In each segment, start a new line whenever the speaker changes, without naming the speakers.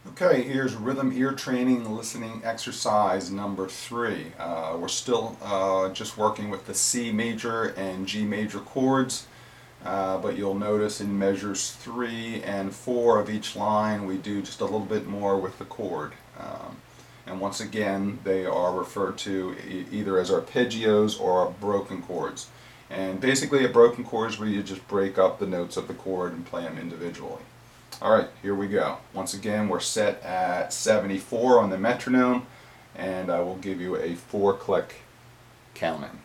Okay, here's rhythm ear training listening exercise number 3. We're still just working with the C major and G major chords, but you'll notice in measures 3 and 4 of each line we do just a little bit more with the chord. And once again, they are referred to either as arpeggios or broken chords. And basically a broken chord is where you just break up the notes of the chord and play them individually. Alright, here we go. Once again, we're set at 74 on the metronome, and I will give you a 4-click counting.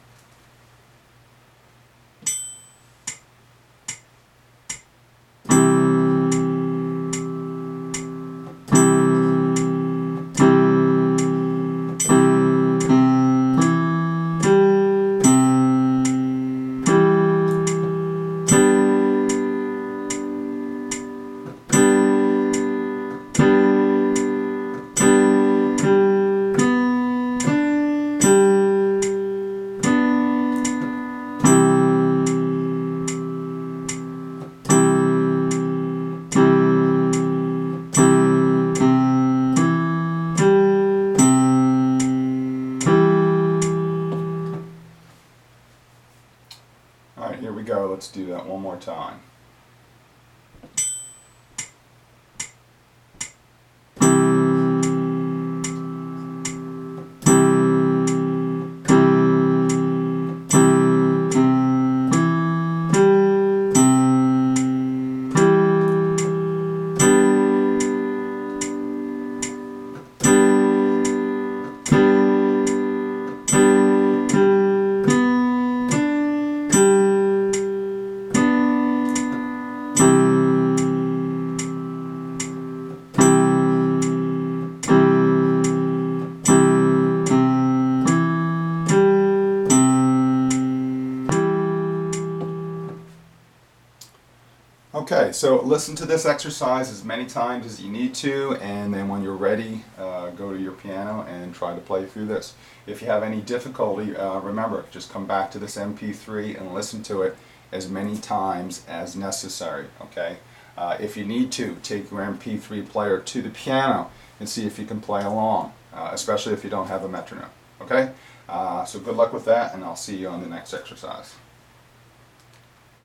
Alright, here we go. Let's do that one more time. Okay, so listen to this exercise as many times as you need to, and then when you're ready, go to your piano and try to play through this. If you have any difficulty, remember, just come back to this MP3 and listen to it as many times as necessary, okay? If you need to, take your MP3 player to the piano and see if you can play along, especially if you don't have a metronome, okay? So good luck with that, and I'll see you on the next exercise.